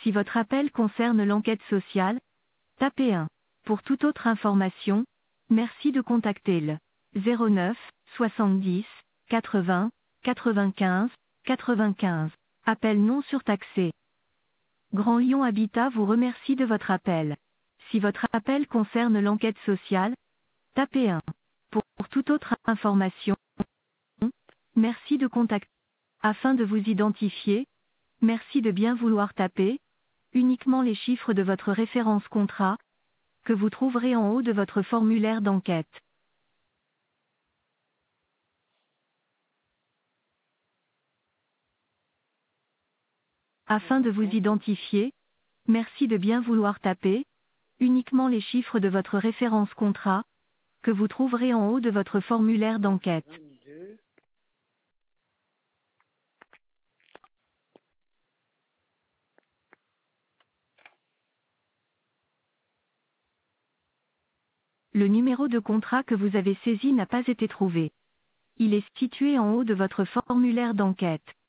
Si votre appel concerne l'enquête sociale, tapez 1. Pour toute autre information, merci de contacter le 09 70 80 95 95. Appel non surtaxé. Grand Lyon Habitat vous remercie de votre appel. Si votre appel concerne l'enquête sociale, tapez 1. Pour toute autre information, merci de contacter. Afin de vous identifier, merci de bien vouloir taper uniquement les chiffres de votre référence contrat, que vous trouverez en haut de votre formulaire d'enquête. Afin de vous identifier, merci de bien vouloir taper uniquement les chiffres de votre référence contrat, que vous trouverez en haut de votre formulaire d'enquête. 22. Le numéro de contrat que vous avez saisi n'a pas été trouvé. Il est situé en haut de votre formulaire d'enquête.